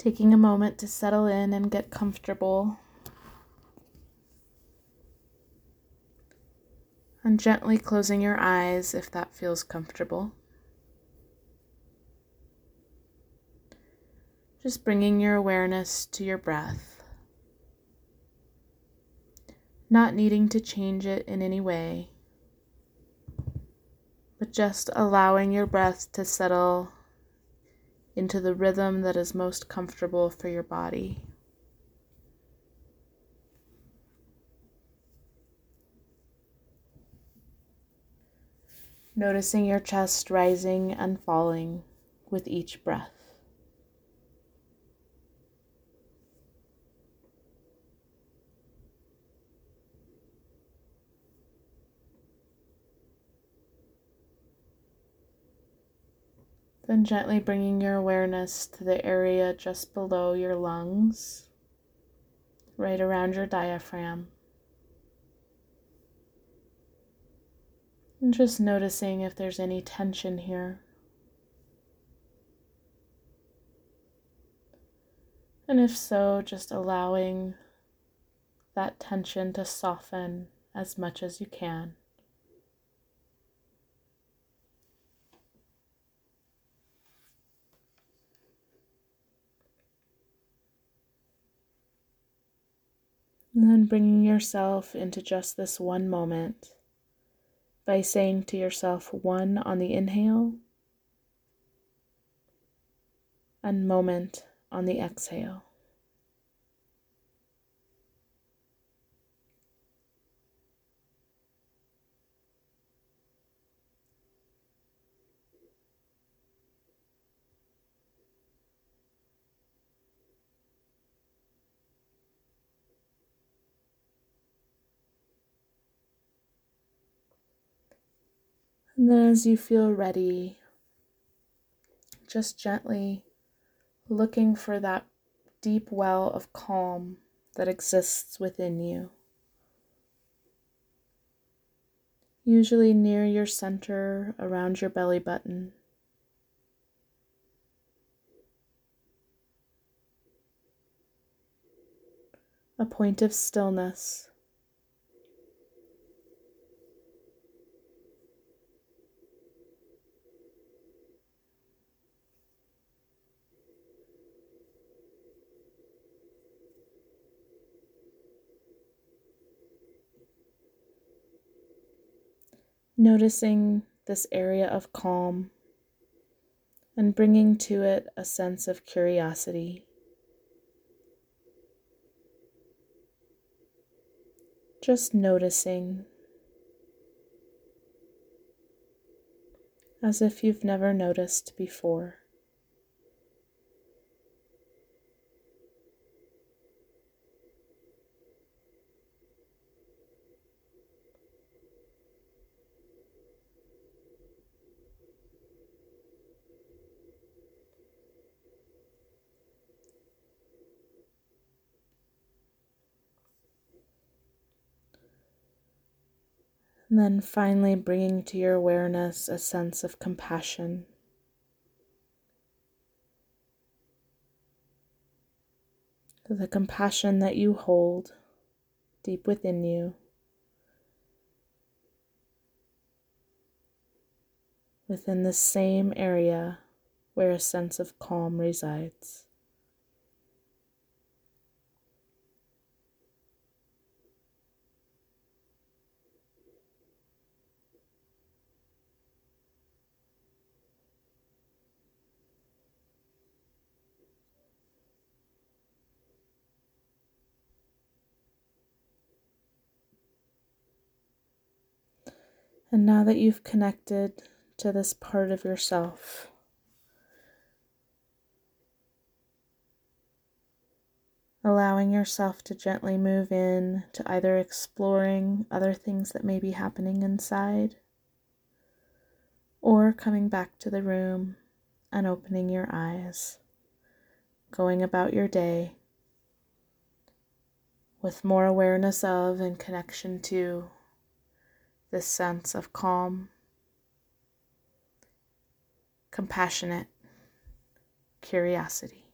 Taking a moment to settle in and get comfortable. And gently closing your eyes if that feels comfortable. Just bringing your awareness to your breath. Not needing to change it in any way, but just allowing your breath to settle into the rhythm that is most comfortable for your body. Noticing your chest rising and falling with each breath. Then gently bringing your awareness to the area just below your lungs, right around your diaphragm. And just noticing if there's any tension here. And if so, just allowing that tension to soften as much as you can. And then bringing yourself into just this one moment by saying to yourself 1 on the inhale and moment on the exhale. And then as you feel ready, just gently looking for that deep well of calm that exists within you. Usually near your center, around your belly button. A point of stillness. Noticing this area of calm and bringing to it a sense of curiosity. Just noticing as if you've never noticed before. And then finally bringing to your awareness a sense of compassion. The compassion that you hold deep within you, within the same area where a sense of calm resides. And now that you've connected to this part of yourself, allowing yourself to gently move in to either exploring other things that may be happening inside, or coming back to the room and opening your eyes, going about your day with more awareness of and connection to this sense of calm, compassionate curiosity.